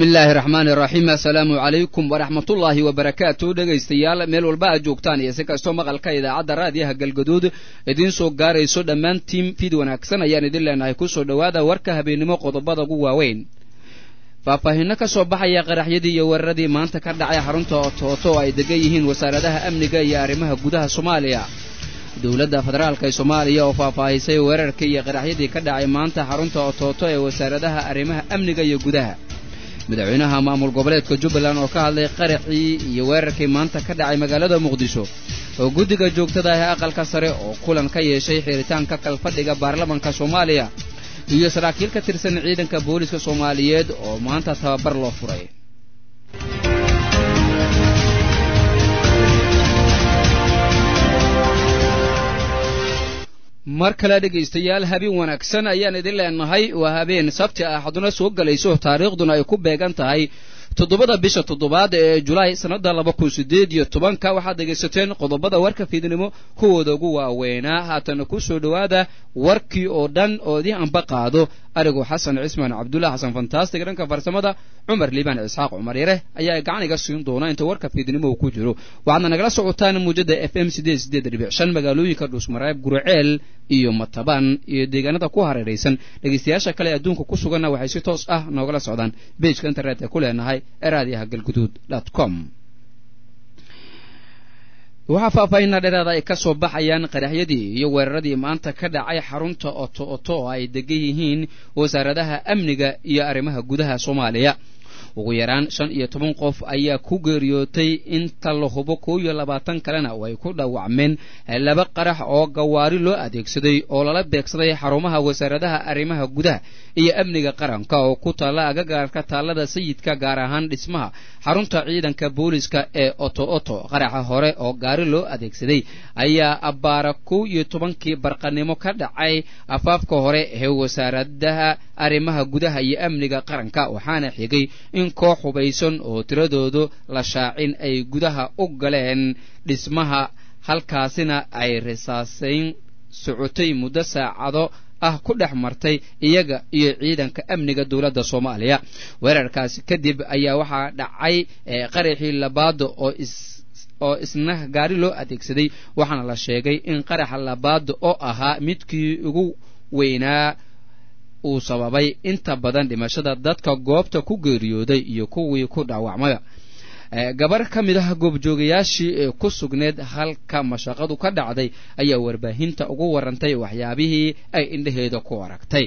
bismillaahi raxmaani raxiim assalaamu calaykum waraxmatullaahi wabarakaatu dhegaystayaal meel walba aad joogtaan iyo si kastoo maqalka idaacadda raadiyaha galgaduud idiin soo gaarayso dhammaantiin fid wanaagsan ayaan idin leenahay ku soo dhowaada warka habeennimo qodobada ugu waaweyn faahfaahinno ka soo baxaya qaraxyadii iyo weeraradii maanta ka dhacay xarunta Otooto oo ay degan yihiin wasaaradaha amniga iyo arrimaha gudaha Soomaaliya dawladda federaalka ee Soomaaliya oo faahfaahisay weerarkii iyo qaraxyadii ka dhacay maanta xarunta Otooto ee wasaaradaha arrimaha amniga iyo gudaha madaxweynaha maamul goboleedka Jubbaland oo ka hadlay qaraxii iyo weerarkii maanta ka dhacay magaalada Muqdisho oo guddiga joogtada ah aqalka sare oo kulan ka yeeshay xiritaanka kalfadhiga baarlamaanka Soomaaliya iyo saraakiil ka tirsan ciidanka booliska Soomaaliyeed oo maanta tababar loo furay mar kale dhegaystayaal habeen wanaagsan ayaan idin leenahay waa habeen sabti ah haduna soo galayso taariikhduna ay ku beegan tahay 7 bisha 7 ee Julaay sanada 2018 waxaad dhegaysateen qodobada warka fiidnimo kuwooda ugu waaweynaa haatan ku soo dhawaada warkii oo dhan oo idin anba qaado arigu Xasan Cismaan Cabdullaah Xasan fantastic dhanka farsamada Umar Liban Isxaaq Umar Yare ayaa gacaniga siin doona inta warka fiidnimo uu ku jiro waxaadna nagala socotaan muujada FM 88.5 magaalooyinka Dhuusmareeb Gurceel iyo Mataban iyo deegaanada ku hareeraysan dhageystayaasha kale adduunka ku sugan waxay si toos ah noogala socdaan page-ka internet-ka ku leenahay raadiyahagalguduud.com waxaa faahfaahinna dheeraada ay ka soo baxayaan qaraxyadii iyo weeraradii maanta ka dhacay xarunta Otooto oo ay degan yihiin wasaaradaha amniga iyo arrimaha gudaha Soomaaliya ugu yaraan 15 qof ayaa ku geeriyootay inta la hubo 22 kalena way ku dhaawacmeen laba qarax oo gawaari loo adeegsaday oo lala beegsaday xarumaha wasaaradaha arrimaha gudaha iyo amniga qaranka oo ku taala agagaarka taalada sayidka gaar ahaan dhismaha xarunta ciidanka booliska ee Otooto qaraxa hore oo gaari loo adeegsaday ayaa abaara 12 barqanimo ka dhacay afaafka hore ee wasaaradaha arrimaha gudaha iyo amniga qaranka waxaana xigay in koox hubaysan oo tiradoodu la shaacin ay gudaha u galeen dhismaha halkaasina ay risaasayn socotay muddo saacado ah ku dhex martay iyaga iyo ciidanka amniga dawladda Soomaaliya weerarkaasi kadib ayaa waxaa dhacay qaraxii labaad oo isna gaari loo adeegsaday waxaana la sheegay in qaraxa labaad oo ahaa midkii ugu weynaa uu sababay inta badan dhimashada dadka goobta ku geeriyooday iyo kuwii ku dhaawacmay gabar ka mid ah goobjoogayaashii ku sugneed halka mashaqadu ka dhacday ayaa warbaahinta ugu warantay waxyaabihii ay indhaheeda ku aragtay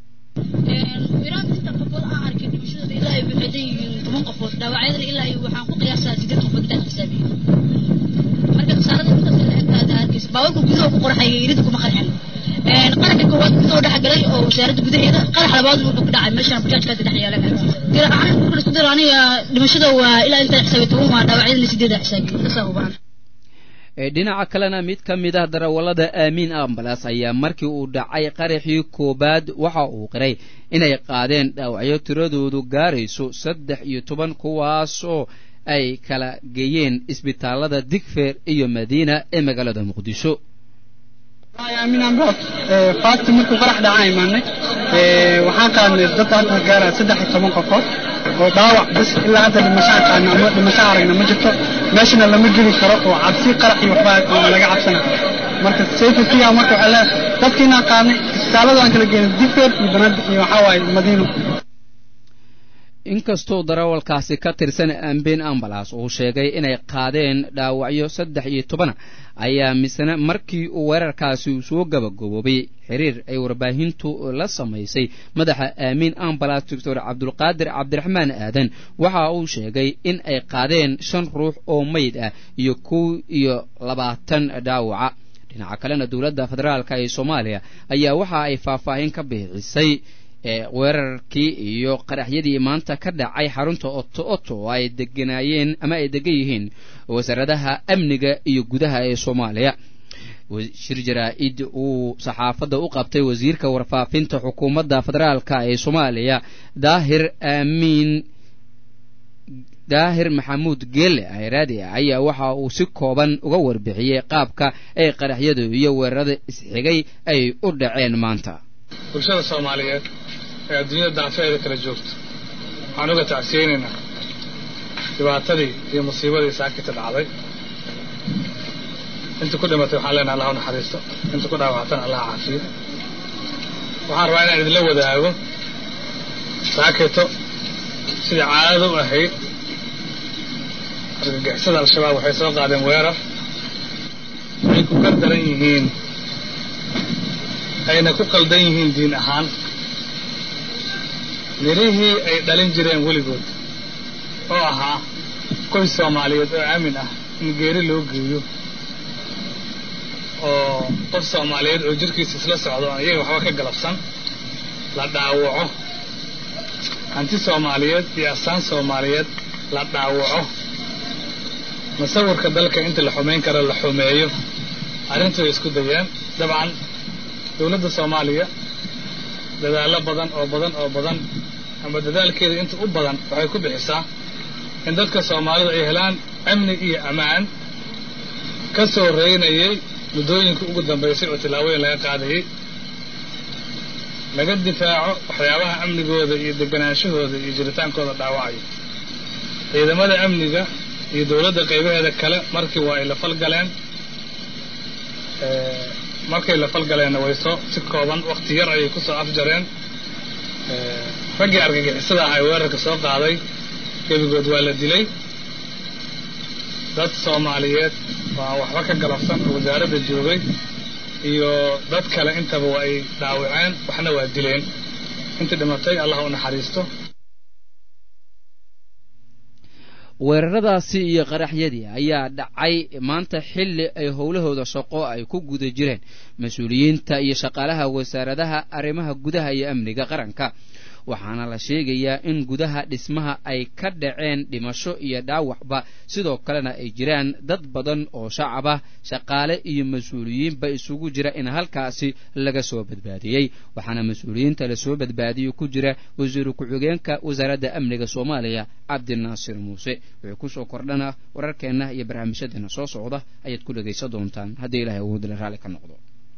قرح كواد كسر ده حجري أو سيارة جديدة قرح على بعض وبقطع ماشي أنا بجاج كده حيالك ترى أنا كل صدر أنا لمشيته وإلى أنت حسابته ما داعي اللي سديد حسابي تصاوبان dhinaca kalena mid ka mid ah darawallada Aamin Ambulance ayaa markii uu dhacay qaraxii koobaad waxa uu qiray inay qaadeen dhaawacyo tiradoodu gaarayso 13 kuwaas oo ay kala geeyeen isbitaalada Digfeer iyo Madiina ee magaalada Muqdisho Aamin Ambulance faast markuu qarax dhacay maanay waxaan qaadnay dad aad gaara 13 qofood oo dhaawac bas ilaa hadda dhimasho aragna ma jirto meeshana lama geli karo oo cabsi qarax iyo waxba laga cabsana marka safety marka waxa dadkiina qaadnay isbitaalada aan kala geeyay Digfeer iyo Banaadir iyo waxa waay Madiino inkastoo darawalkaasi ka tirsan Aamin Ambulance uu sheegay inay qaadeen dhaawacyo 13 ayaa misna markii uu weerarkaasi soo gabagaboobay xiriir ay warbaahintu la samaysay madaxa Aamin Ambulance Dr. Cabdulqaadir Cabdiraxmaan Aadan waxa uu sheegay in ay qaadeen 5 ruux oo meyd ah iyo 20 dhaawaca dhinaca kalena dawladda federaalka ee Soomaaliya ayaa waxa ay faahfaahin ka bixisay weerarkii iyo qaraxyadii maanta ka dhacay xarunta Otooto ay deganayeen ama ay degan yihiin wasaaradaha amniga iyo gudaha ee Soomaaliya shir jaraa'id uu saxaafadda u qabtay wasiirka warfaafinta xukuumadda federaalka ee Soomaaliya Daahir Maxamuud Geele ayraadi ayaa waxa uu si kooban uga warbixiyay qaabka ay qaraxyadu iyo weerarada isxigay ay u dhaceen maanta bulshada Soomaaliyeed ee adduunyada daafeeda kala joogto waxaan uga tacsiyeynaynaa dhibaatadii iyo musiibadii saakita dhacday inta ku dhimatay waxaan leenahay allah u naxariisto inta ku dhaawactana allah caafiyo waxaan rabaa inaan idinla wadaago saakito sidii caadada u ahayd argagixisada al-shabaab waxay soo qaadeen weerar waxay ku gardaran yihiin ayna ku qaldan yihiin diin ahaan mirihii ay dhalin jireen weligood oo ahaa qoys soomaaliyeed oo aamin ah in geeri loo geeyo oo qof soomaaliyeed oo jirkiisa isla socdo aan iyaga waxba ka galabsan la dhaawaco hanti soomaaliyeed iyo astaan soomaaliyeed la dhaawaco masawirka dalka inta la xumayn karo la xumeeyo arrintu way isku dayeen dabcan dawladda soomaaliya dadaallo badan ama dadaalkeeda inta u badan waxay ku bixisaa in dadka soomaalida ay helaan amni iyo ammaan ka soo reynayay muddooyinka ugu dambaysay oo tillaabooyin laga qaadayay laga difaaco waxyaabaha amnigooda iyo deganaanshahooda iyo jiritaankooda dhaawacaya ciidamada amniga iyo dawladda qaybaheeda kale markii waa ay la falgaleen markay la falgaleenna way soo si kooban waqti yar ayay ku soo afjareen raggii argagixisada ahaa ee weerarka soo qaaday gebigood waa la dilay dad soomaaliyeed waa waxba ka galabsan oo wasaaradda joogay iyo dad kale intaba waa ay dhaawaceen waxna waa dileen inta dhimatay allah u naxariisto weeraradaasi iyo qaraxyadii ayaa dhacay maanta xilli ay howlahooda shaqo ay ku guda jireen mas-uuliyiinta iyo shaqaalaha wasaaradaha arrimaha gudaha iyo amniga qaranka waxaana la sheegayaa in gudaha dhismaha ay ka dhaceen dhimasho iyo dhaawacba sidoo kalena ay jiraan dad badan oo shacaba shaqaale iyo mas-uuliyiinba isugu jira in halkaasi laga soo badbaadiyey waxaana mas-uuliyiinta lasoo badbaadiyey ku jira wasiiru ku-xigeenka wasaaradda amniga soomaaliya cabdinaasir muuse wuxuu kusoo kordhana wararkeenna iyo barnaamijyadeena soo socda ayaad ku dhegaysan doontaan haddii ilaahay awoodla raalli ka noqdo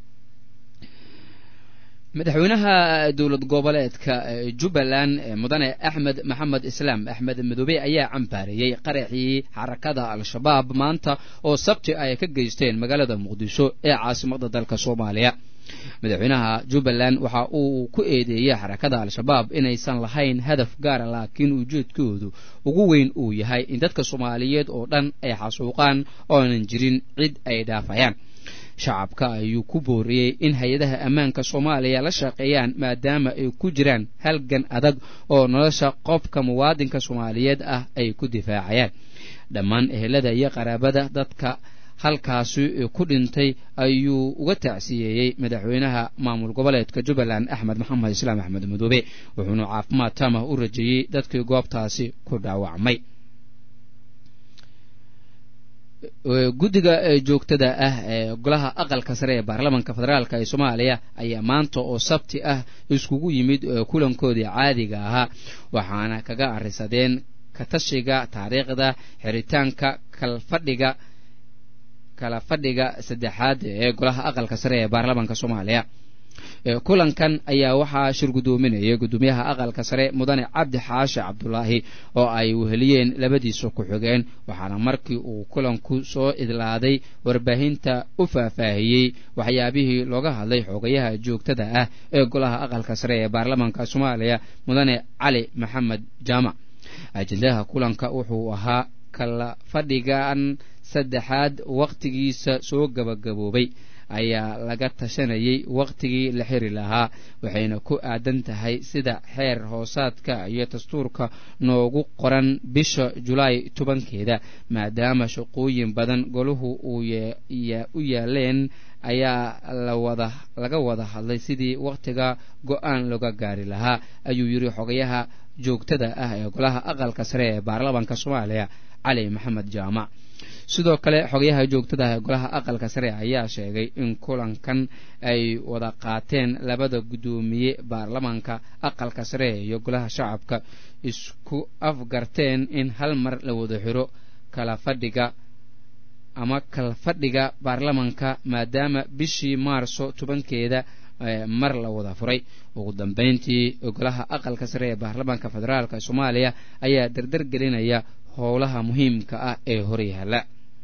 madaxweynaha dowlad goboleedka jubbaland mudane axmed maxamed islaam axmed madoobe ayaa cambaareeyey qaraxii xarakada al-shabaab maanta oo sabti ay ka geysteen magaalada muqdisho ee caasimadda dalka soomaaliya madaxweynaha jubbaland waxa uu ku eedeeyey xarakada al-shabaab inaysan lahayn hadaf gaara laakiin ujeedkoodu ugu weyn uu yahay in dadka soomaaliyeed oo dhan ay xasuuqaan oonan jirin cid ay dhaafayaan shacabka ayuu ku booriyey in hay-adaha ammaanka soomaaliya la shaqeeyaan maadaama ay ku jiraan halgan adag oo nolosha qofka muwaadinka soomaaliyeed ah ay ku difaacayaan dhammaan ehelada iyo qaraabada dadka halkaasi ku dhintay ayuu uga tacsiyeeyey madaxweynaha maamul goboleedka jubbaland axmed maxamed islaam axmed madoobe wuxuuna caafimaad tamah u rajeeyey dadkii goobtaasi ku dhaawacmay guddiga joogtada ah ee golaha aqalka sare ee baarlamaanka federaalk ee soomaaliya ayaa maanta oo sabti ah iskugu yimid kulankoodii caadiga ahaa waxaana kaga arrisadeen katashiga taariikhda xiritaanka kala fadhiga saddexaad ee golaha aqalka sare ee baarlamaanka soomaaliya kulankan ayaa waxaa shir guddoominayay guddoomiyaha aqalka sare mudane cabdi xaashi cabdulaahi oo ay weheliyeen labadiisa ku-xigeen waxaana markii uu kulanku soo idlaaday warbaahinta u faahfaahiyey waxyaabihii looga hadlay xogayaha joogtada ah ee golaha aqalka sare ee baarlamaanka soomaaliya mudane cali maxamed jaamac ajendaha kulanka wuxuu ahaa kala fadhigan saddexaad wakhtigiisa soo gabagaboobay ayaa laga tashanayay wakhtigii la xiri lahaa waxayna ku aadan tahay sida xeer hoosaadka iyo dastuurka noogu qoran bisha julaay 10 maadaama shaqooyin badan goluhu u yaaleen ayaa laga wada hadlay sidii wakhtiga go-aan looga gaari lahaa ayuu yidhi xogayaha joogtada ah ee golaha aqalka sare ee baarlamaanka soomaaliya cali maxamed jaamac sidoo kale xogayaha joogtada ah ee golaha aqalka sare ayaa sheegay in kulankan ay wada qaateen labada guddoomiye baarlamaanka aqalka sare iyo golaha shacabka isku afgarteen in hal mar la wada xiro kala fadhiga baarlamaanka maadaama bishii maarso 10 mar la wada furay ugu dambeyntii golaha aqalka sare ee baarlamaanka federaalka Soomaaliya ayaa dardar gelinaya howlaha muhiimka ah ee horyaala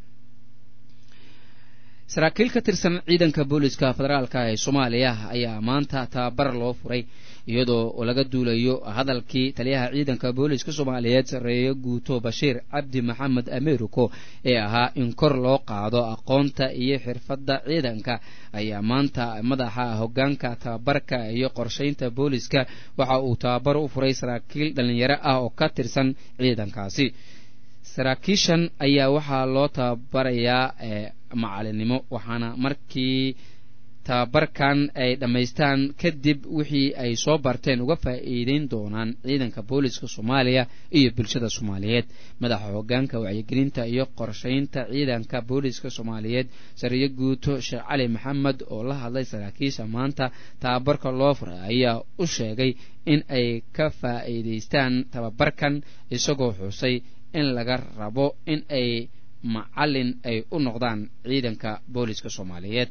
saraakiil ka tirsan ciidanka booliska federaalka ee Soomaaliya ayaa maanta tababar loo furay iyadoo laga duulayo hadalkii taliyaha ciidanka booliska Soomaaliyeed sareeyo guuto Bashiir Cabdi Maxamed Ameeriko ee ahaa in kor loo qaado aqoonta iyo xirfadda ciidanka ayaa maanta madaxa hoggaanka tababarka iyo qorsheynta booliska waxa uu tababar u furay saraakiil dhalinyaro ah oo ka tirsan ciidankaasi saraakiishan ayaa waxaa loo tababarayaa macalinimo waxaana markii tababarkan ay dhamaystaan kadib wixii ay soo barteen uga faa'iideyn doonaan ciidanka booliska Soomaaliya iyo bulshada Soomaaliyeed madaxa hoggaanka wacyigelinta iyo qorsheynta ciidanka booliska Soomaaliyeed sariyo guuto Sheekh Cali Maxamed oo la hadlay saraakiisha maanta tababarka loo furay ayaa u sheegay in ay ka faa'iideystaan tababarkan isagoo xusay in laga rabo in ay macallin ay u noqdaan ciidanka booliska Soomaaliyeed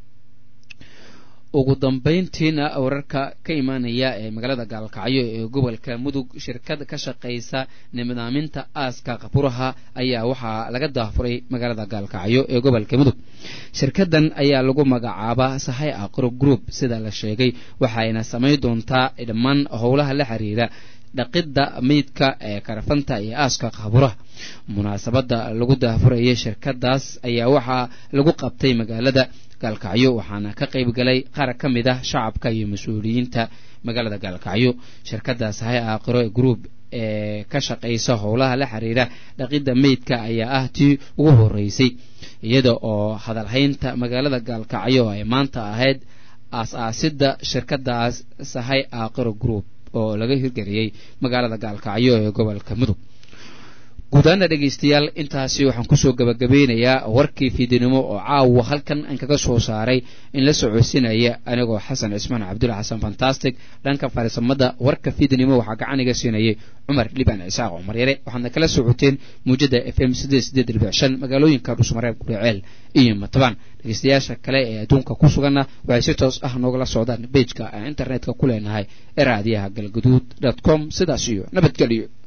ugu dambeyntiina wararka ka imaanaya ee magaalada Gaalkacyo ee gobolka Mudug shirkad ka shaqeysa nidaamyada aaska qaburaha ayaa waxaa laga daafuray magaalada Gaalkacyo ee gobolka Mudug shirkadan ayaa lagu magacaabaa Sahay Aqro Group sida la sheegay waxayna sameyn doontaa dhammaan howlaha la xiriira dhaqidda meydka ee karafanta iyo aaska qaburaha munaasabada lagu daafurayay shirkadaas ayaa waxaa lagu qabtay magaalada Gaalkacyo waxaana ka qayb galay qaar ka mid ah shacabka iyo mas'uuliyiinta magaalada Gaalkacyo shirkadaas Sahay Aqro Group ee ka shaqeysa howlaha la xiriira dhaqidda meydka ayaa ah tii ugu horeysay iyada oo hadalhaynta magaalada Gaalkacyo ay maanta ahayd aasaasidda shirkadaas Sahay Aqro Group oo laga hirgeliyay magaalada Gaalkacyo ee gobolka Mudug gudaana dhageystayaal intaasi waxaan ku soo gabagabeynayaa warkii fiidinimo oo caawa halkan aan kaga soo saaray in la socodsiinaya anigoo Xasan Ismaan Cabdulla Xasan Fantastic dhanka farsamada warka fiidinimo waxa gacan iga siinayay Umar Liban Isaaq Umar Yare waxaana kala socoteen muujada FM 88.5 magaalooyinka Dhuusmareeb Guriceel iyo Matabaan dhageystayaasha kale ee adduunka ku sugan waxay si toos ah noogala socdaan page-ka internetka ku leenahay ee raadiyaha galgaduud.com sidaas iyo nabadgelyo